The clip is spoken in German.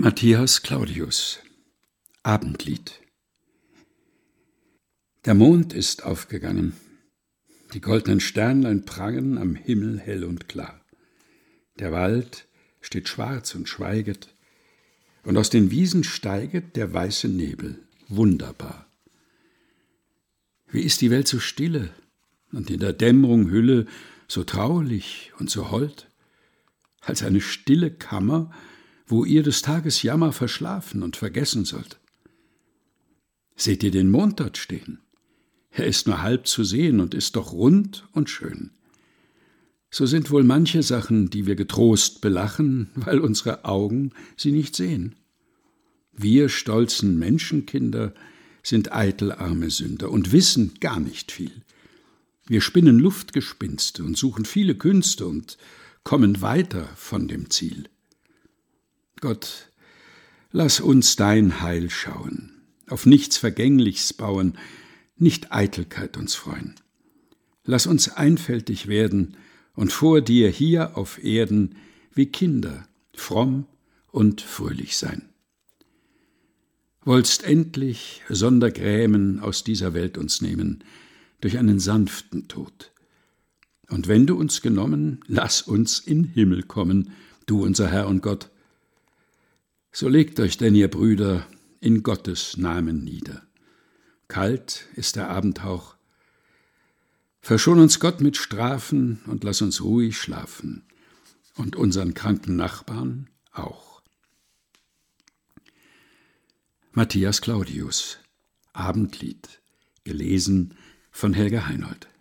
Matthias Claudius. Abendlied. Der Mond ist aufgegangen. Die goldenen Sternlein prangen am Himmel hell und klar. Der Wald steht schwarz und schweiget, und aus den Wiesen steiget der weiße Nebel, wunderbar. Wie ist die Welt so stille und in der Dämmerung Hülle so traulich und so hold, als eine stille Kammer, wo ihr des Tages Jammer verschlafen und vergessen sollt. Seht ihr den Mond dort stehen? Er ist nur halb zu sehen und ist doch rund und schön. So sind wohl manche Sachen, die wir getrost belachen, weil unsere Augen sie nicht sehen. Wir stolzen Menschenkinder sind eitel arme Sünder und wissen gar nicht viel. Wir spinnen Luftgespinste und suchen viele Künste und kommen weiter von dem Ziel. Gott, lass uns dein Heil schauen, auf nichts Vergängliches bauen, nicht Eitelkeit uns freuen. Lass uns einfältig werden und vor dir hier auf Erden wie Kinder fromm und fröhlich sein. Wollst endlich sonder Grämen aus dieser Welt uns nehmen, durch einen sanften Tod. Und wenn du uns genommen, lass uns in Himmel kommen, du unser Herr und Gott. So legt euch denn, ihr Brüder, in Gottes Namen nieder. Kalt ist der Abendhauch. Verschon uns Gott mit Strafen und lass uns ruhig schlafen. Und unseren kranken Nachbarn auch. Matthias Claudius. Abendlied. Gelesen von Helga Heinold.